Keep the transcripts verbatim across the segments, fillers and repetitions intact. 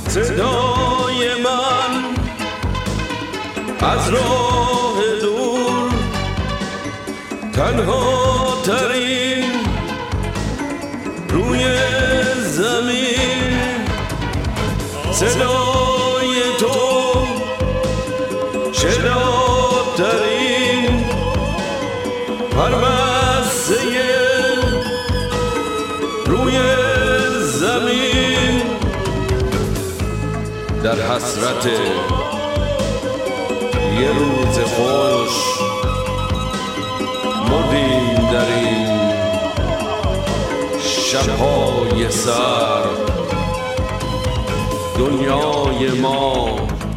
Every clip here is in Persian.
صدای من از راه دور تنها ترین روی زمین، صدای تو شداب ترین پرمسته روی زمین. در حسرت یه روز خوش مردیم در این شب‌های سرد. دنیای ما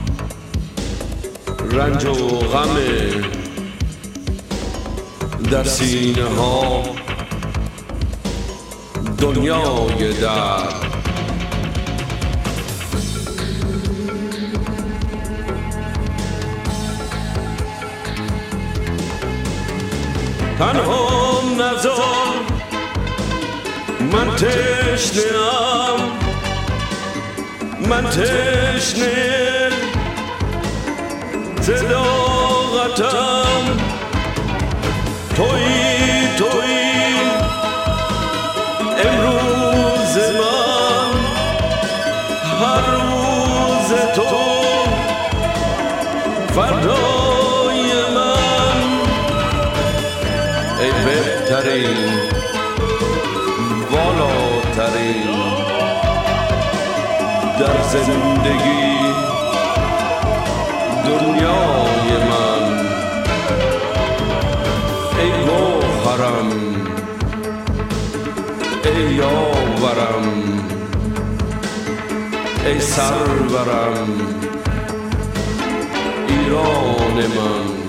رنج و غم در سینه ها، دنیای درد. تنها نزار من تشنه‌ام، من تشنه صداقتم. تویی تویی امروز من، هر روز تو فردای من. ای بهترین والاترین در زندگی دنیای من. ای گوهرم، ای یاورم، ای سرورم، ایران من.